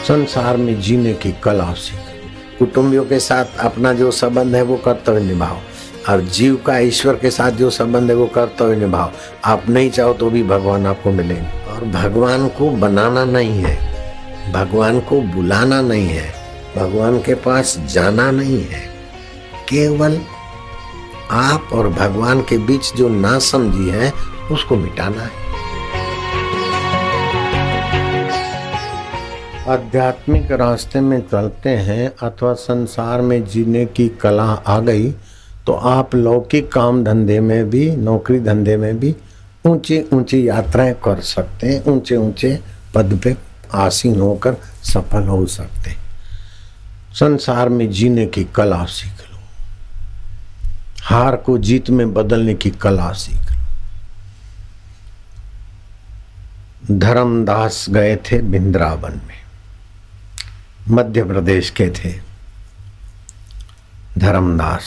संसार में जीने की कला सीख। कुटुंबियों के साथ अपना जो संबंध है वो कर्तव्य निभाओ, और जीव का ईश्वर के साथ जो संबंध है वो कर्तव्य निभाओ। आप नहीं चाहो तो भी भगवान आपको मिलेंगे। और भगवान को बनाना नहीं है, भगवान को बुलाना नहीं है, भगवान के पास जाना नहीं है। केवल आप और भगवान के बीच जो नासमझी है उसको मिटाना है। आध्यात्मिक रास्ते में चलते हैं अथवा संसार में जीने की कला आ गई तो आप लौकिक काम धंधे में भी, नौकरी धंधे में भी ऊंची ऊंची यात्राएं कर सकते हैं, ऊंचे ऊंचे पद पे आसीन होकर सफल हो सकते हैं। संसार में जीने की कला सीख लो, हार को जीत में बदलने की कला सीख लो। धर्मदास गए थे वृंदावन में, मध्य प्रदेश के थे धर्मदास।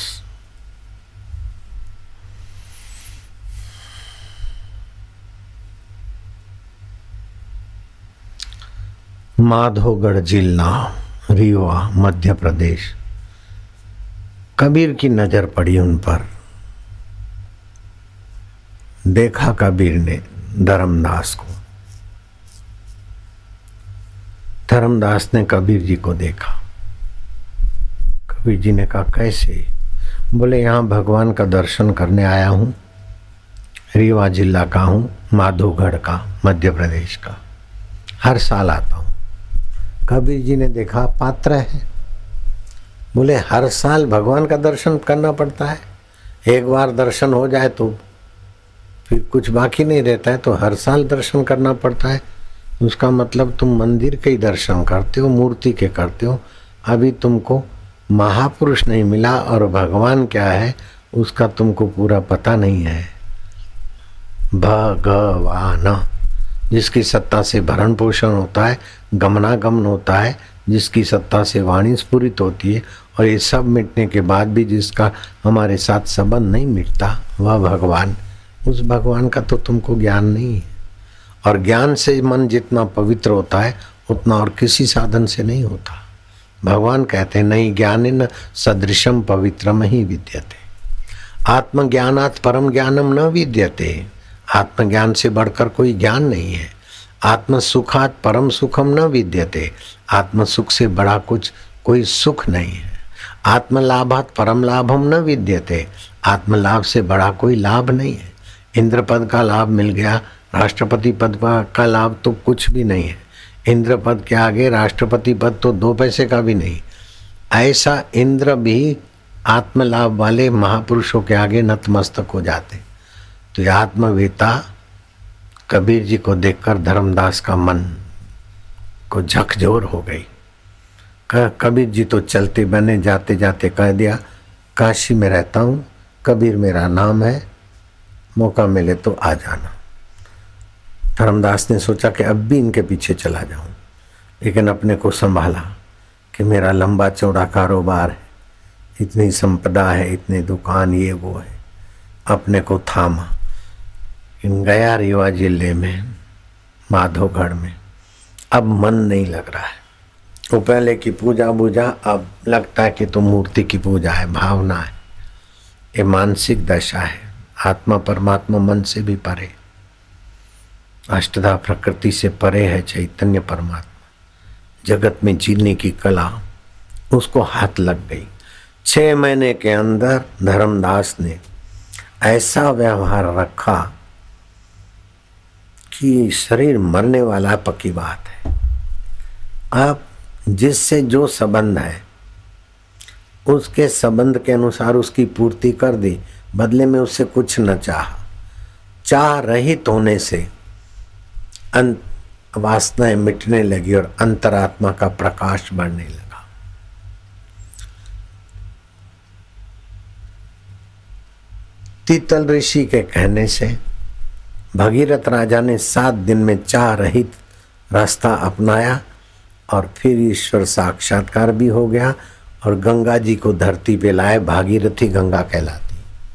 माधोगढ़ जिला, रीवा, मध्य प्रदेश। कबीर की नजर पड़ी उन पर। देखा कबीर ने धर्मदास को, धर्मदास ने कबीर जी को देखा। कबीर जी ने कहा कैसे? बोले यहाँ भगवान का दर्शन करने आया हूँ, रीवा जिला का हूँ, माधोगढ़ का, मध्य प्रदेश का, हर साल आता हूँ। कबीर जी ने देखा पात्र है। बोले हर साल भगवान का दर्शन करना पड़ता है? एक बार दर्शन हो जाए तो फिर कुछ बाकी नहीं रहता है, तो हर साल दर्शन करना पड़ता है। उसका मतलब तुम मंदिर के ही दर्शन करते हो, मूर्ति के करते हो, अभी तुमको महापुरुष नहीं मिला और भगवान क्या है उसका तुमको पूरा पता नहीं है। भगवान जिसकी सत्ता से भरण पोषण होता है, गमनागमन होता है, जिसकी सत्ता से वाणी स्फुरित होती है, और ये सब मिटने के बाद भी जिसका हमारे साथ संबंध नहीं मिटता, वह भगवान। उस भगवान का तो तुमको ज्ञान नहीं है। और ज्ञान से मन जितना पवित्र होता है उतना और किसी साधन से नहीं होता। भगवान कहते हैं नहीं ज्ञानेन सदृशम पवित्रम ही विद्यते, आत्मज्ञानात् परम ज्ञानम न विद्यते। आत्मज्ञान से बढ़कर कोई ज्ञान नहीं है। आत्म सुखात् परम सुखम न विद्यते, आत्म सुख से बड़ा कुछ कोई सुख नहीं है। आत्मलाभात् परम लाभम न विद्यते, आत्मलाभ से बड़ा कोई लाभ नहीं है। इंद्र पद का लाभ मिल गया, राष्ट्रपति पद का लाभ तो कुछ भी नहीं है। इंद्र पद के आगे राष्ट्रपति पद तो 2 पैसे का भी नहीं। ऐसा इंद्र भी आत्मलाभ वाले महापुरुषों के आगे नतमस्तक हो जाते। तो ये आत्मवेता कबीर जी को देखकर धर्मदास का मन को झकझोर हो गई। कबीर जी तो चलते बने, जाते जाते कह दिया काशी में रहता हूँ, कबीर मेरा नाम है, मौका मिले तो आ जाना। धर्मदास ने सोचा कि अब भी इनके पीछे चला जाऊं, लेकिन अपने को संभाला कि मेरा लंबा चौड़ा कारोबार है, इतनी संपदा है, इतने दुकान, ये वो है। अपने को थामा। इन गया रीवा जिले में, माधोगढ़ में। अब मन नहीं लग रहा है। वो पहले की पूजा बूजा, अब लगता है कि तो मूर्ति की पूजा है, भावना है। ये मानसिक दशा है। आत्मा परमात्मा मन से भी परे, अष्टधा प्रकृति से परे है चैतन्य परमात्मा। जगत में जीने की कला उसको हाथ लग गई। 6 महीने के अंदर धर्मदास ने ऐसा व्यवहार रखा कि शरीर मरने वाला पक्की बात है। अब जिससे जो संबंध है उसके संबंध के अनुसार उसकी पूर्ति कर दी, बदले में उससे कुछ न चाह रहित होने से वासनाएं मिटने लगी और अंतरात्मा का प्रकाश बढ़ने लगा। तीतल ऋषि के कहने से भगीरथ राजा ने 7 दिन में चाह रहित रास्ता अपनाया और फिर ईश्वर साक्षात्कार भी हो गया और गंगा जी को धरती पे लाए। भागीरथी गंगा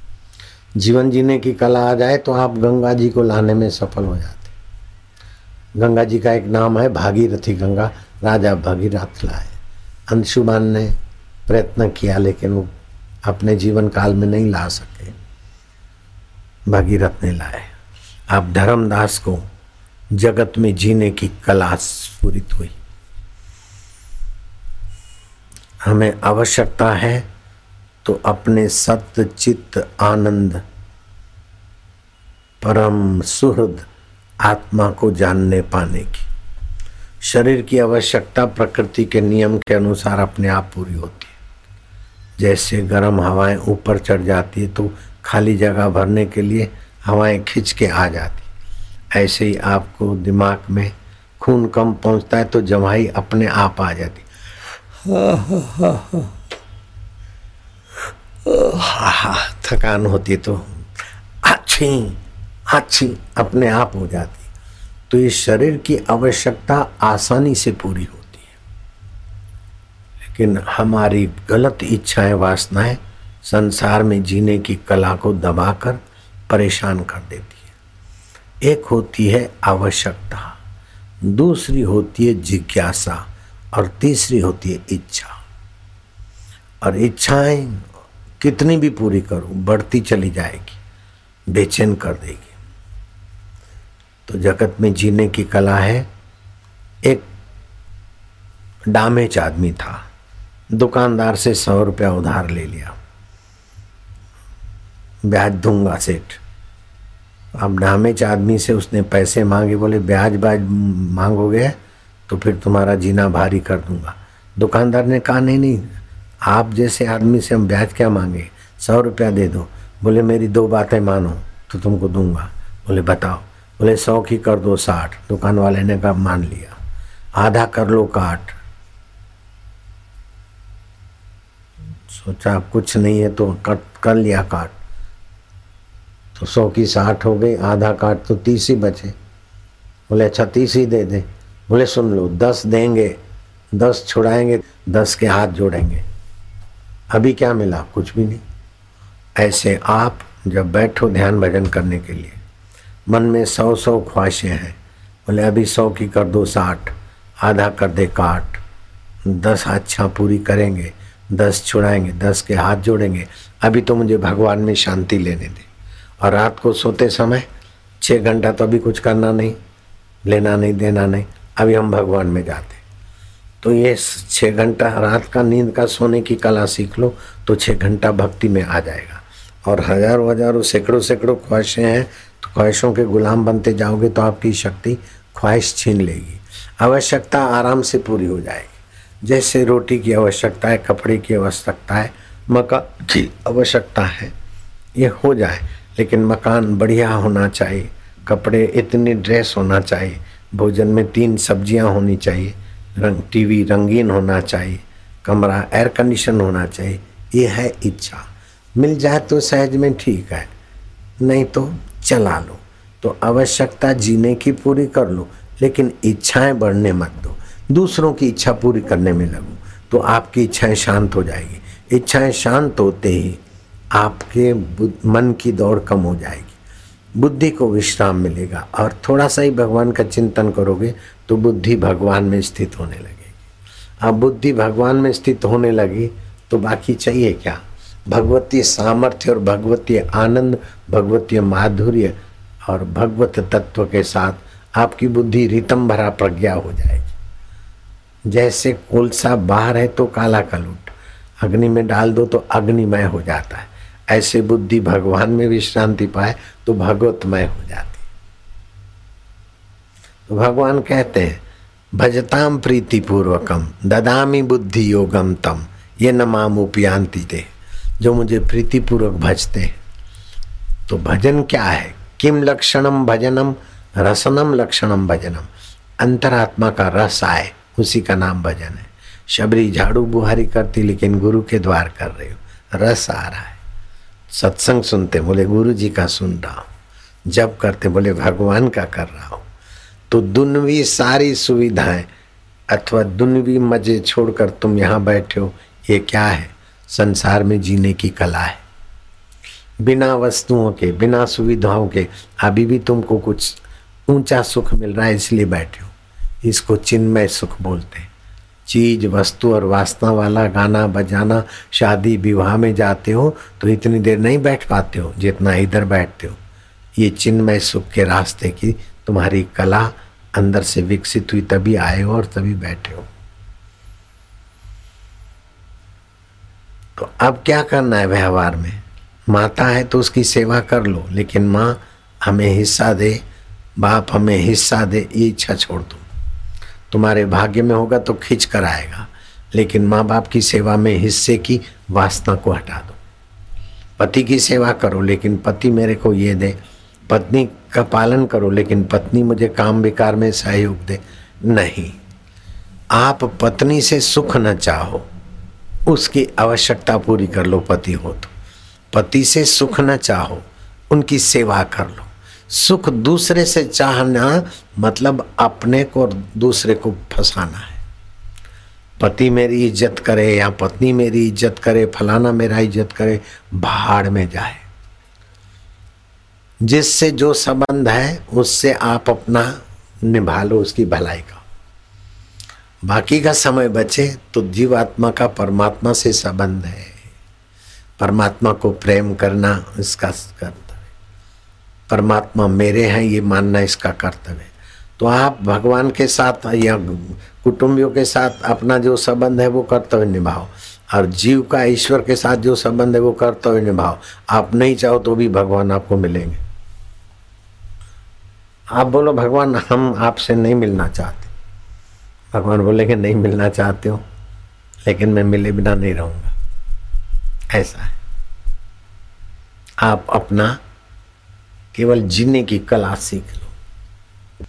कहलाती। जीवन जीने की कला आ जाए तो आप गंगा जी को लाने में सफल हो जाते। गंगा जी का एक नाम है भागीरथी गंगा, राजा भगीरथ लाए। अंशुमान ने प्रयत्न किया लेकिन वो अपने जीवन काल में नहीं ला सके, भगीरथ ने लाए। अब धर्मदास को जगत में जीने की कला स्फुरित हुई। हमें आवश्यकता है तो अपने सत्य चित्त आनंद परम सुहृद आत्मा को जानने पाने की। शरीर की आवश्यकता प्रकृति के नियम के अनुसार अपने आप पूरी होती है। जैसे गर्म हवाएं ऊपर चढ़ जाती है तो खाली जगह भरने के लिए हवाएं खींच के आ जाती, ऐसे ही आपको दिमाग में खून कम पहुंचता है तो जमाई अपने आप आ जाती। थकान होती तो अच्छी अपने आप हो जाती। तो इस शरीर की आवश्यकता आसानी से पूरी होती है, लेकिन हमारी गलत इच्छाएं वासनाएं संसार में जीने की कला को दबाकर परेशान कर देती है। एक होती है आवश्यकता, दूसरी होती है जिज्ञासा और तीसरी होती है इच्छा। और इच्छाएं कितनी भी पूरी करो बढ़ती चली जाएगी, बेचैन कर देगी। तो जगत में जीने की कला है। एक डामेच आदमी था, दुकानदार से 100 रुपया उधार ले लिया, ब्याज दूंगा सेठ। अब डामेच आदमी से उसने पैसे मांगे, बोले ब्याज मांगोगे तो फिर तुम्हारा जीना भारी कर दूंगा। दुकानदार ने कहा नहीं, आप जैसे आदमी से हम ब्याज क्या मांगे, 100 रुपया दे दो। बोले मेरी 2 बातें मानो तो तुमको दूंगा। बोले बताओ। बोले 100 की कर दो 60। दुकान वाले ने कहा मान लिया। आधा कर लो काट। सोचा कुछ नहीं है तो कर लिया काट। तो 100 की 60 हो गई, आधा काट तो 30 ही बचे। बोले अच्छा 30 ही दे दे। बोले सुन लो 10 देंगे, 10 छुड़ाएंगे, 10 के हाथ जोड़ेंगे। अभी क्या मिला, कुछ भी नहीं। ऐसे आप जब बैठो ध्यान भजन करने के लिए, मन में 100 ख्वाहिशें हैं। बोले अभी 100 की कर दो 60, आधा कर दे काट, 10 अच्छा पूरी करेंगे, 10 छुड़ाएंगे, 10 के हाथ जोड़ेंगे। अभी तो मुझे भगवान में शांति लेने दे। और रात को सोते समय 6 घंटा तो अभी कुछ करना नहीं, लेना नहीं देना नहीं, अभी हम भगवान में जाते। तो ये 6 घंटा रात का नींद का सोने की कला सीख लो तो 6 घंटा भक्ति में आ जाएगा। और हजारों सैकड़ों ख्वाहिशें हैं तो ख्वाहिशों के गुलाम बनते जाओगे तो आपकी शक्ति ख्वाहिश छीन लेगी। आवश्यकता आराम से पूरी हो जाएगी। जैसे रोटी की आवश्यकता है, कपड़े की आवश्यकता है, मकान की आवश्यकता है, ये हो जाए। लेकिन मकान बढ़िया होना चाहिए, कपड़े इतनी ड्रेस होना चाहिए, भोजन में 3 सब्जियां होनी चाहिए, टीवी रंगीन होना चाहिए, कमरा एयर कंडीशन होना चाहिए। ये है इच्छा। मिल जाए तो सहज में ठीक है, नहीं तो चला लो। तो आवश्यकता जीने की पूरी कर लो, लेकिन इच्छाएं बढ़ने मत दो। दूसरों की इच्छा पूरी करने में लगो तो आपकी इच्छाएं शांत हो जाएगी। इच्छाएं शांत होते ही आपके मन की दौड़ कम हो जाएगी, बुद्धि को विश्राम मिलेगा। और थोड़ा सा ही भगवान का चिंतन करोगे तो बुद्धि भगवान में स्थित होने लगेगी। अब बुद्धि भगवान में स्थित होने लगी तो बाकी चाहिए क्या? भगवतीय सामर्थ्य और भगवतीय आनंद, भगवतीय माधुर्य और भगवत तत्व के साथ आपकी बुद्धि रितम भरा प्रज्ञा हो जाएगी। जैसे कोलसा बाहर है तो काला कलुट, अग्नि में डाल दो तो अग्निमय हो जाता है। ऐसे बुद्धि भगवान में विश्रांति पाए तो भगवतमय हो जाती। तो भगवान कहते हैं भजताम प्रीति पूर्वकम ददामी बुद्धि योगम तम ये न मामुपयांति ते। जो मुझे प्रीति पूर्वक भजते हैं। तो भजन क्या है? किम लक्षणम भजनम रसनम लक्षणम भजनम। अंतरात्मा का रस आए उसी का नाम भजन है। शबरी झाड़ू बुहारी करती लेकिन गुरु के द्वार कर रही हो, रस आ रहा है। सत्संग सुनते बोले गुरु जी का सुन रहा हूँ, जब करते बोले भगवान का कर रहा हूँ। तो दुनवी सारी सुविधाएं अथवा दुनवी मजे छोड़कर तुम यहाँ बैठे हो, ये क्या है? संसार में जीने की कला है। बिना वस्तुओं के, बिना सुविधाओं के अभी भी तुमको कुछ ऊंचा सुख मिल रहा है इसलिए बैठे हो। इसको चिन्मय सुख बोलते हैं। चीज वस्तु और वासना वाला गाना बजाना, शादी विवाह में जाते हो तो इतनी देर नहीं बैठ पाते हो जितना इधर बैठते हो। ये चिन्मय सुख के रास्ते की तुम्हारी कला अंदर से विकसित हुई, तभी आए हो और तभी बैठे हो। तो अब क्या करना है व्यवहार में? माता है तो उसकी सेवा कर लो, लेकिन माँ हमें हिस्सा दे, बाप हमें हिस्सा दे, ये इच्छा छोड़ दो। तुम्हारे भाग्य में होगा तो खींच कर आएगा, लेकिन माँ बाप की सेवा में हिस्से की वासना को हटा दो। पति की सेवा करो, लेकिन पति मेरे को ये दे। पत्नी का पालन करो, लेकिन पत्नी मुझे काम विकार में सहयोग दे। नहीं, आप पत्नी से सुख न चाहो, उसकी आवश्यकता पूरी कर लो। पति हो तो पति से सुख न चाहो, उनकी सेवा कर लो। सुख दूसरे से चाहना मतलब अपने को और दूसरे को फंसाना है। पति मेरी इज्जत करे या पत्नी मेरी इज्जत करे, फलाना मेरा इज्जत करे, भाड़ में जाए। जिससे जो संबंध है उससे आप अपना निभा लो, उसकी भलाई का। बाकी का समय बचे तो जीवात्मा का परमात्मा से संबंध है। परमात्मा को प्रेम करना इसका कर्तव्य, परमात्मा मेरे हैं ये मानना इसका कर्तव्य। तो आप भगवान के साथ या कुटुंबियों के साथ अपना जो संबंध है वो कर्तव्य निभाओ, और जीव का ईश्वर के साथ जो संबंध है वो कर्तव्य निभाओ। आप नहीं चाहो तो भी भगवान आपको मिलेंगे। आप बोलो भगवान हम आपसे नहीं मिलना चाहते, भगवान बोलेंगे नहीं मिलना चाहते हो, लेकिन मैं मिले बिना नहीं रहूंगा। ऐसा है। आप अपना केवल जीने की कला सीख लो।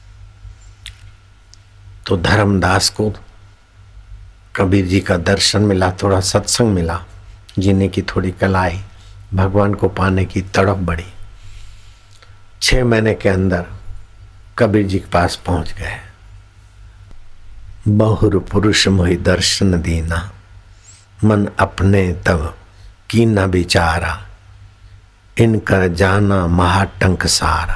तो धर्मदास को कबीर जी का दर्शन मिला, थोड़ा सत्संग मिला, जीने की थोड़ी कला आई, भगवान को पाने की तड़प बढ़ी। 6 महीने के अंदर कबीर जी के पास पहुंच गए। बहुर पुरुष मोहि दर्शन दीना, मन अपने तब की न बिचारा, इनकर जाना महाटंक सारा।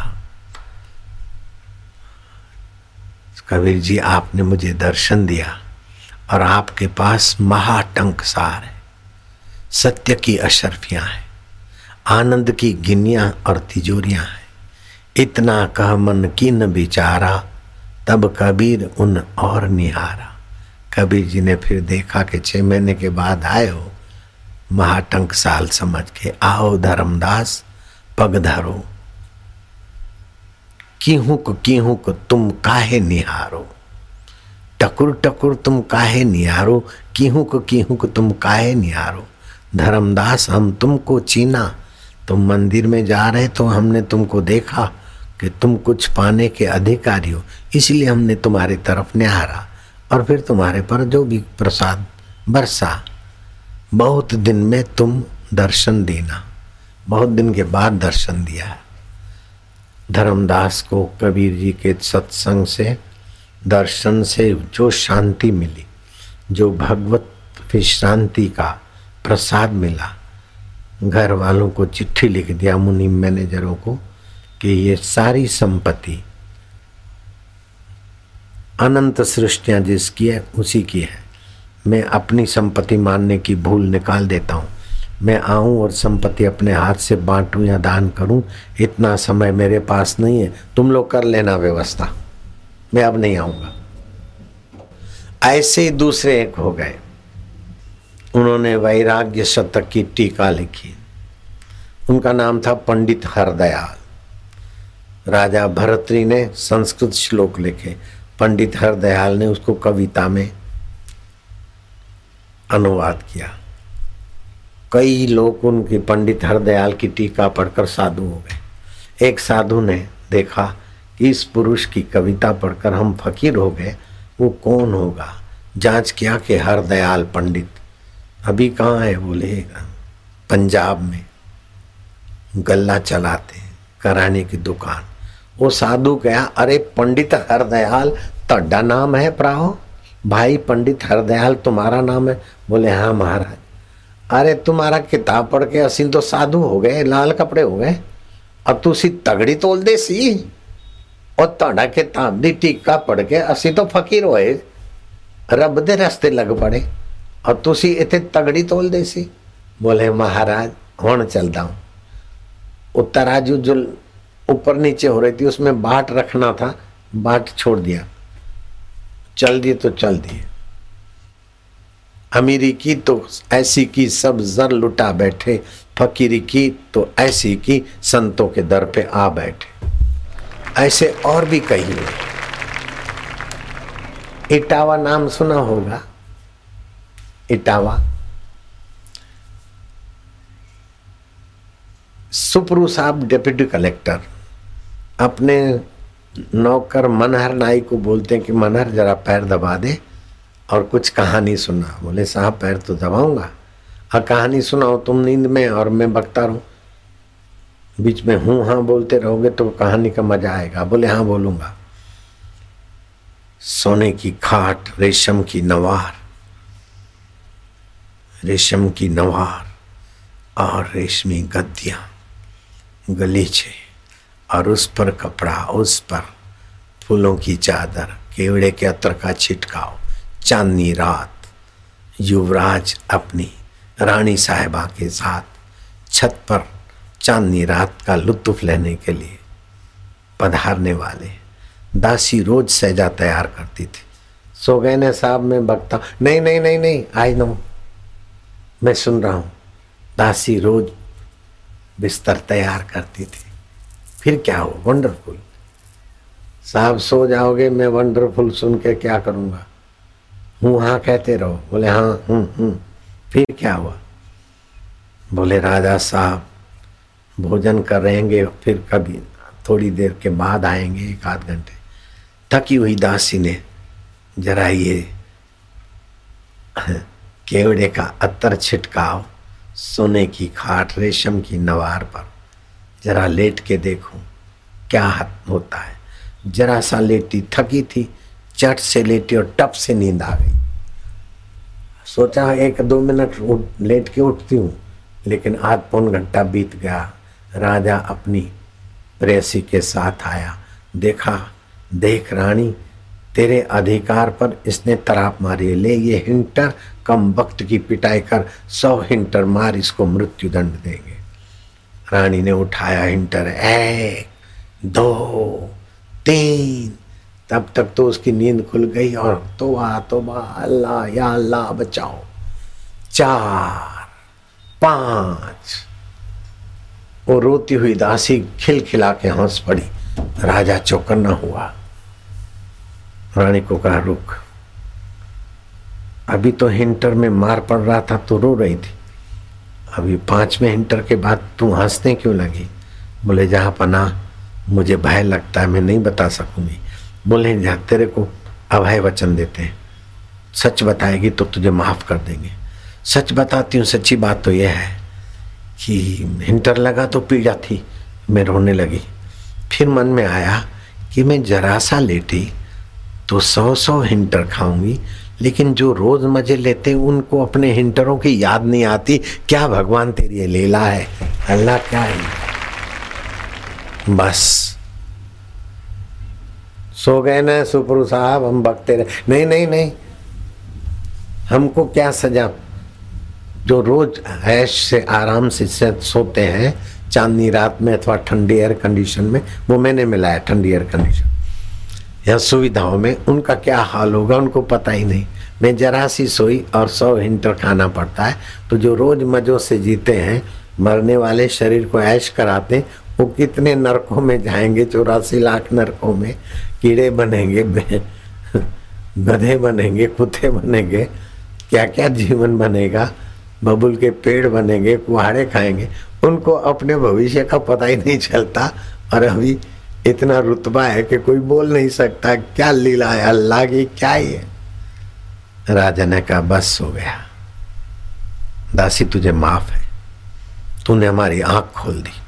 कबीर जी आपने मुझे दर्शन दिया और आपके पास महाटंक सार है, सत्य की अशर्फियां हैं, आनंद की गिनियां और तिजोरियां हैं। इतना कह मन की न बिचारा, तब कबीर उन और निहारा। कबीर जी ने फिर देखा कि 6 महीने के बाद आए हो, महाटंक साल समझ के आओ धर्मदास पग धरो। कीहुक तुम काहे निहारो, टकुर टकुर तुम काहे निहारो, कीहुक तुम काहे निहारो। धर्मदास हम तुमको चीना, तुम मंदिर में जा रहे तो हमने तुमको देखा कि तुम कुछ पाने के अधिकारी हो, इसलिए हमने तुम्हारी तरफ निहारा और फिर तुम्हारे पर जो भी प्रसाद बरसा। बहुत दिन में तुम दर्शन देना, बहुत दिन के बाद दर्शन दिया है। धर्मदास को कबीर जी के सत्संग से, दर्शन से जो शांति मिली, जो भगवत विश्रांति का प्रसाद मिला, घर वालों को चिट्ठी लिख दिया, मुनि मैनेजरों को, कि ये सारी संपत्ति अनंत सृष्टियां जिसकी है उसी की है। मैं अपनी संपत्ति मानने की भूल निकाल देता हूँ। मैं आऊं और संपत्ति अपने हाथ से बांटूं या दान करूं, इतना समय मेरे पास नहीं है। तुम लोग कर लेना व्यवस्था, मैं अब नहीं आऊंगा। ऐसे ही दूसरे एक हो गए, उन्होंने वैराग्य शतक की टीका लिखी। उनका नाम था पंडित हरदयाल। राजा भरतरी ने संस्कृत श्लोक लिखे, पंडित हरदयाल ने उसको कविता में अनुवाद किया। कई लोग उनकी पंडित हरदयाल की टीका पढ़कर साधु हो गए। एक साधु ने देखा कि इस पुरुष की कविता पढ़कर हम फकीर हो गए, वो कौन होगा। जांच किया कि हरदयाल पंडित अभी कहाँ है, बोले पंजाब में गल्ला चलाते, कराने की दुकान। वो साधु गया, अरे पंडित हरदयाल तड्डा नाम है प्राहो, भाई पंडित हरदयाल तुम्हारा नाम है? बोले हाँ महाराज। अरे तुम्हारा किताब पढ़ के असीं तो साधु हो गए, लाल कपड़े हो गए, अब तू सी तगड़ी तोल दे सी। और तोड़ा किताब दी टीका पढ़ के असी तो फकीर होए, रब दे रास्ते लग पड़े और तुसी इतने तगड़ी तोल देसी। बोले महाराज हुण चलता हूं। उत्तराजू जो ऊपर नीचे हो रही थी उसमें बाट रखना था, बाट छोड़ दिया, चल दिए तो चल दिए। अमीरी की तो ऐसी की सब जर लुटा बैठे, फकीरी की तो ऐसी की संतों के दर पे आ बैठे। ऐसे और भी कई हुए। इटावा नाम सुना होगा, इटावा सुप्रू साहब डिप्टी कलेक्टर अपने नौकर मनहर नाई को बोलते हैं कि मनहर जरा पैर दबा दे और कुछ कहानी सुना। बोले साहब पैर तो दबाऊंगा, और कहानी सुनाओ तुम नींद में और मैं बकता रहूं, बीच में हूं हाँ बोलते रहोगे तो कहानी का मजा आएगा। बोले हाँ बोलूंगा। सोने की खाट, रेशम की नवार, रेशम की नवार और रेशमी गद्दियां, गलीचे और उस पर कपड़ा, उस पर फूलों की चादर, केवड़े के अतर का छिटकाव, चांदनी रात, युवराज अपनी रानी साहिबा के साथ छत पर चांदनी रात का लुत्फ लेने के लिए पधारने वाले। दासी रोज सहजा तैयार करती थी। सो गए ने साहब मैं बकता, नहीं नहीं नहीं नहीं आई नो, मैं सुन रहा हूं। दासी रोज बिस्तर तैयार करती थी। फिर क्या हो? वंडरफुल। साहब सो जाओगे, मैं वंडरफुल सुन के क्या करूंगा? हूं हाँ कहते रहो। बोले हाँ फिर क्या हुआ? बोले राजा साहब भोजन कर रहेंगे, फिर कभी थोड़ी देर के बाद आएंगे, 1 आध घंटे। थकी हुई दासी ने जरा ये केवड़े का अत्तर छिटकाव, सोने की खाट, रेशम की नवार पर जरा लेट के देखूं क्या होता है। जरा सा लेटी, थकी थी, चट से लेटी और टप से नींद आ गई। सोचा 1-2 मिनट लेट के उठती हूँ, लेकिन आध पौन घंटा बीत गया। राजा अपनी प्रेयसी के साथ आया। देखा, देख रानी तेरे अधिकार पर इसने तराप मारी, ले ये हिंटर, कम वक्त की पिटाई कर, 100 हिंटर मार, इसको मृत्यु दंड देंगे। रानी ने उठाया हिंटर, 1 2 3, तब तक तो उसकी नींद खुल गई और तौबा तौबा, अल्लाह या अल्लाह बचाओ। 4 5, वो रोती हुई दासी खिलखिला के हंस पड़ी। राजा चौकन्ना हुआ। रानी को कहा रुक, अभी तो हिंटर में मार पड़ रहा था तो रो रही थी, अभी 5वें हिंटर के बाद तू हंसने क्यों लगी? बोले जहाँ पनाह मुझे भय लगता है, मैं नहीं बता सकूंगी। बोले जहाँ तेरे को अभय वचन देते हैं, सच बताएगी तो तुझे माफ कर देंगे। सच बताती हूँ। सच्ची बात तो यह है कि हिंटर लगा तो पीड़ा थी, मैं रोने लगी। फिर मन में आया कि मैं जरा सा लेटी तो 100 हिंटर खाऊंगी, लेकिन जो रोज मजे लेते उनको अपने हिंटरों की याद नहीं आती। क्या भगवान तेरी लीला है, अल्लाह क्या है। बस सो गए ना सुप्रू साहब, हम बकते रहे। नहीं नहीं नहीं, हमको क्या सजा? जो रोज ऐश से आराम से सोते हैं चांदनी रात में अथवा ठंडी एयर कंडीशन में, वो मैंने मिलाया ठंडी एयर कंडीशन या सुविधाओं में, उनका क्या हाल होगा उनको पता ही नहीं। मैं जरा सी सोई और 100 हिंटर खाना पड़ता है। तो जो रोज मजों से जीते हैं, मरने वाले शरीर को ऐश कराते, वो कितने नरकों में जाएंगे, 84 लाख नरकों में। कीड़े बनेंगे, गधे बनेंगे, कुत्ते बनेंगे, क्या क्या जीवन बनेगा, बबुल के पेड़ बनेंगे, कुहाड़े खाएंगे। उनको अपने भविष्य का पता ही नहीं चलता। और अभी इतना रुतबा है कि कोई बोल नहीं सकता क्या लीला है अल्लाह की, क्या ही है। राजा ने कहा बस हो गया दासी, तुझे माफ है, तूने हमारी आंख खोल दी।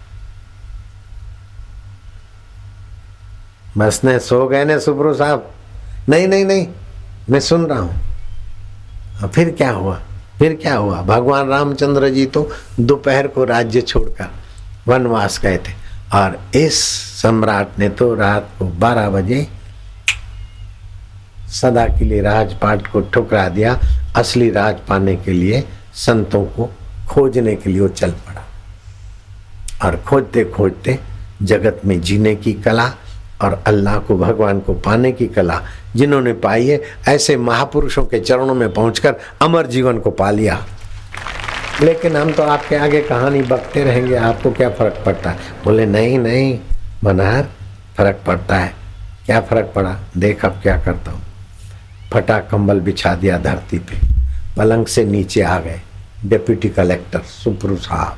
बस ने सो गए ने सुब्रू साहब। नहीं नहीं नहीं, मैं सुन रहा हूं। फिर क्या हुआ? फिर क्या हुआ? भगवान रामचंद्र जी तो दोपहर को राज्य छोड़कर वनवास गए थे और इस सम्राट ने तो रात को 12 बजे सदा के लिए राजपाट को ठुकरा दिया। असली राज पाने के लिए संतों को खोजने के लिए वो चल पड़ा और खोजते खोजते जगत में जीने की कला और अल्लाह को, भगवान को पाने की कला जिन्होंने पाई है, ऐसे महापुरुषों के चरणों में पहुंचकर अमर जीवन को पा लिया। लेकिन हम तो आपके आगे कहानी बकते रहेंगे, आपको क्या फर्क पड़ता है? बोले नहीं नहीं मनहर, फर्क पड़ता है। क्या फर्क पड़ा? देख अब क्या करता हूँ। फटा कंबल बिछा दिया धरती पे, पलंग से नीचे आ गए डिप्टी कलेक्टर सुप्रू साहब।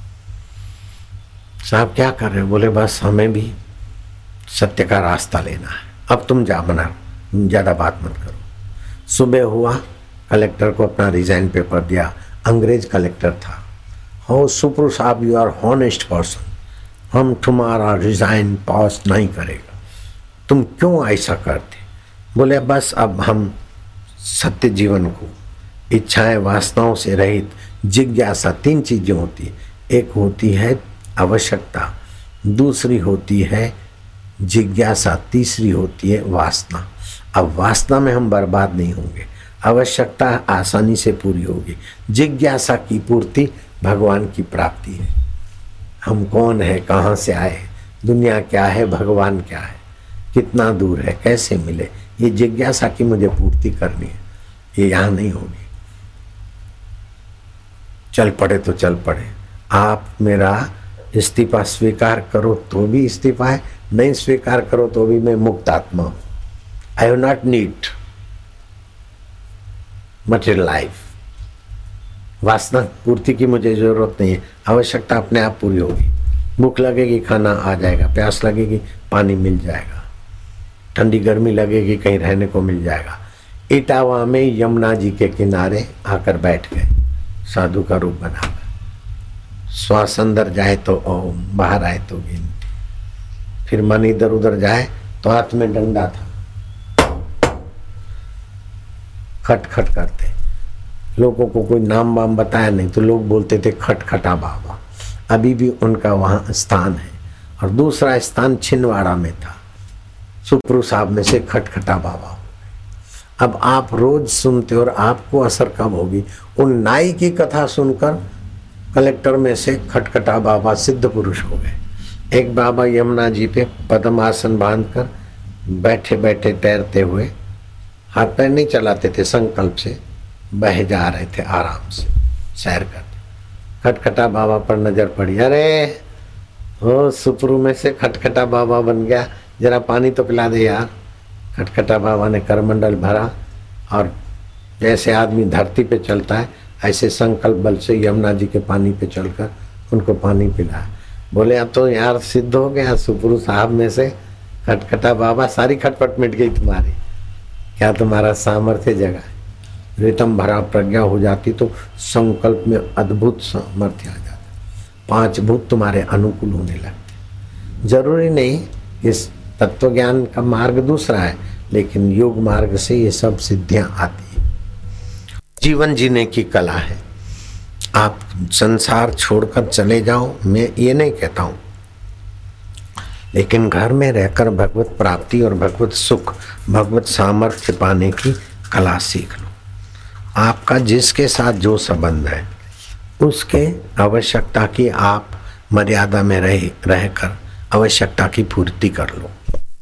साहब क्या कर रहे हो? बोले बस हमें भी सत्य का रास्ता लेना है, अब तुम जा बना, ज़्यादा बात मत करो। सुबह हुआ, कलेक्टर को अपना रिजाइन पेपर दिया। अंग्रेज कलेक्टर था। हो सुप्रू साहब, यू आर हॉनेस्ट पर्सन, हम तुम्हारा रिजाइन पास नहीं करेगा। तुम क्यों ऐसा करते? बोले बस अब हम सत्य जीवन को, इच्छाएं वासनाओं से रहित जिज्ञासा, 3 चीजें होती है। एक होती है आवश्यकता, दूसरी होती है जिज्ञासा, तीसरी होती है वासना। अब वासना में हम बर्बाद नहीं होंगे, आवश्यकता आसानी से पूरी होगी, जिज्ञासा की पूर्ति भगवान की प्राप्ति है। हम कौन है, कहाँ से आए, दुनिया क्या है, भगवान क्या है, कितना दूर है, कैसे मिले, ये जिज्ञासा की मुझे पूर्ति करनी है। ये यहाँ नहीं होगी। चल पड़े तो चल पड़े। आप मेरा इस्तीफा स्वीकार करो तो भी इस्तीफा है, नहीं स्वीकार करो तो भी मैं मुक्त आत्मा हूं। I have not need material life. वासना पूर्ति की मुझे जरूरत नहीं है, आवश्यकता अपने आप पूरी होगी। भूख लगेगी खाना आ जाएगा, प्यास लगेगी पानी मिल जाएगा, ठंडी गर्मी लगेगी कहीं रहने को मिल जाएगा। इटावा में यमुना जी के किनारे आकर बैठ गए, साधु का रूप बनाकर। श्वास अंदर जाए तो ओम, बाहर आए तो गिनती। फिर मन इधर उधर जाए तो हाथ में डंडा था, खट खट करते। लोगों को कोई नाम वाम बताया नहीं तो लोग बोलते थे खटखटा बाबा। अभी भी उनका वहाँ स्थान है। और दूसरा स्थान छिंदवाड़ा में था, सुप्रू साहब में से खटखटा बाबा। अब आप रोज सुनते और आपको असर कब होगी? उन नाई की कथा सुनकर कलेक्टर में से खटखटा बाबा सिद्ध पुरुष हो गए। एक बाबा यमुना जी पे पद्मासन बांधकर बैठे बैठे तैरते हुए, हाथ पैर नहीं चलाते थे, संकल्प से बह जा रहे थे, आराम से सैर करते। खटखटा बाबा पर नजर पड़ी, अरे हो सुप्रू में से खटखटा बाबा बन गया, जरा पानी तो पिला दे यार। खटखटा बाबा ने करमंडल भरा और जैसे आदमी धरती पे चलता है ऐसे संकल्प बल से यमुना जी के पानी पे चलकर उनको पानी पिलाया। बोले अब तो यार सिद्ध हो गया, सुप्रू साहब में से खटखटा बाबा, सारी खटपट मिट गई तुम्हारी। क्या तुम्हारा सामर्थ्य जगा? रितम भरा प्रज्ञा हो जाती तो संकल्प में अद्भुत सामर्थ्य आ जाता, 5 भूत तुम्हारे अनुकूल होने लगते। जरूरी नहीं, इस तत्व ज्ञान का मार्ग दूसरा है, लेकिन योग मार्ग से ये सब सिद्धियां आती है। जीवन जीने की कला है। आप संसार छोड़कर चले जाओ, मैं ये नहीं कहता हूं, लेकिन घर में रहकर भगवत प्राप्ति और भगवत सुख, भगवत सामर्थ्य पाने की कला सीख लो। आपका जिसके साथ जो संबंध है उसके आवश्यकता की आप मर्यादा में रहकर आवश्यकता की पूर्ति कर लो।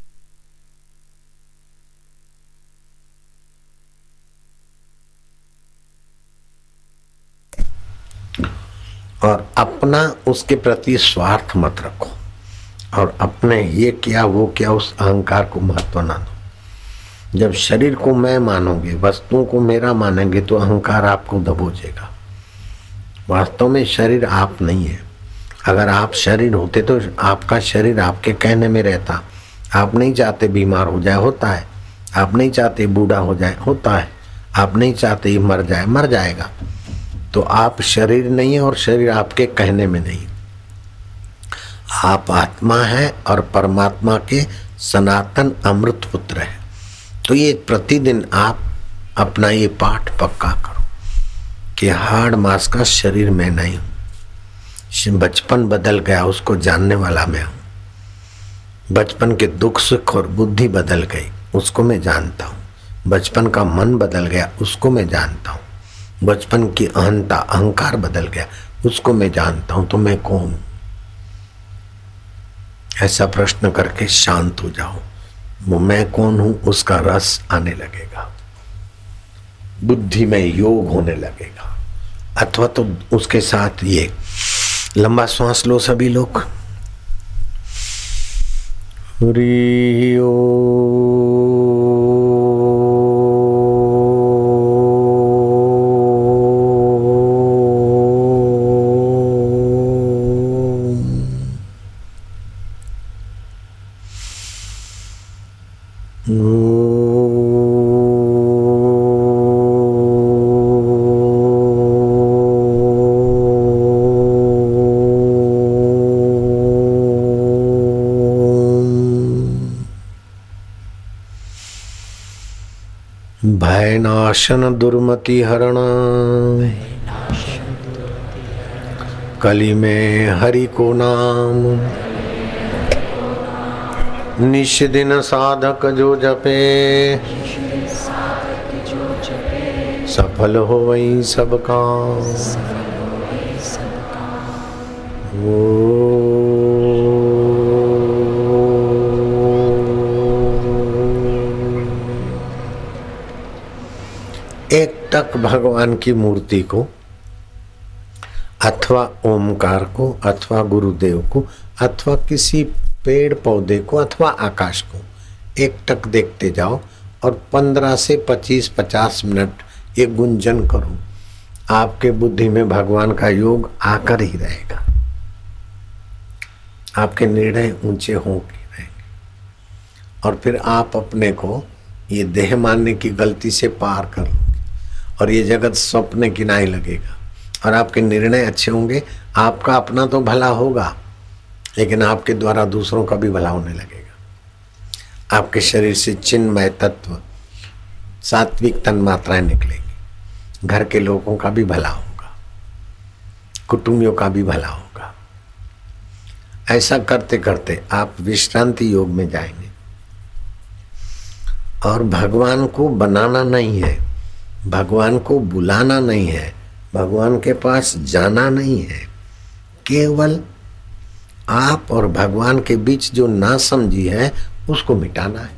और अपना उसके प्रति स्वार्थ मत रखो और अपने ये किया वो किया उस अहंकार को महत्व ना दो। जब शरीर को मैं मानोगे, वस्तुओं को मेरा मानेंगे तो अहंकार आपको दबोचेगा। वास्तव में शरीर आप नहीं है। अगर आप शरीर होते तो आपका शरीर आपके कहने में रहता। आप नहीं चाहते बीमार हो जाए, होता है। आप नहीं चाहते बूढ़ा हो जाए, होता है। आप नहीं चाहते मर जाए, मर जाएगा। तो आप शरीर नहीं है और शरीर आपके कहने में नहीं। आप आत्मा है और परमात्मा के सनातन अमृत पुत्र है। तो ये प्रतिदिन आप अपना ये पाठ पक्का करो कि हाड़ मांस का शरीर मैं नहीं हूँ। बचपन बदल गया, उसको जानने वाला मैं हूँ। बचपन के दुख सुख और बुद्धि बदल गई, उसको मैं जानता हूँ। बचपन का मन बदल गया, उसको मैं जानता हूँ। बचपन की अहंता अहंकार बदल गया, उसको मैं जानता हूँ। तो मैं कौन हूँ? ऐसा प्रश्न करके शांत हो जाओ। वो मैं कौन हूँ उसका रस आने लगेगा, बुद्धि में योग होने लगेगा। अथवा तो उसके साथ ये लंबा श्वास लो सभी लोग। हरि ओम। भयनाशन दुर्मति हरण, कली में हरि को नाम, निश दिन साधक जो जपे, सफल हो वही सब काम। एक टक भगवान की मूर्ति को अथवा ओमकार को अथवा गुरुदेव को अथवा किसी पेड़ पौधे को अथवा आकाश को एक टक देखते जाओ और 15 से 25-50 मिनट ये गुंजन करो। आपके बुद्धि में भगवान का योग आकर ही रहेगा। आपके निर्णय ऊंचे होंगे रहेंगे और फिर आप अपने को ये देह मानने की गलती से पार कर लोगे और ये जगत स्वप्न की नहीं लगेगा और आपके निर्णय अच्छे होंगे। आपका अपना तो भला होगा लेकिन आपके द्वारा दूसरों का भी भला होने लगेगा। आपके शरीर से चिन्मय तत्व सात्विक तन्मात्राएं निकलेंगी। घर के लोगों का भी भला होगा, कुटुंबियों का भी भला होगा। ऐसा करते करते आप विश्रांति योग में जाएंगे और भगवान को बनाना नहीं है, भगवान को बुलाना नहीं है, भगवान के पास जाना नहीं है। केवल आप और भगवान के बीच जो नासमझी है उसको मिटाना है।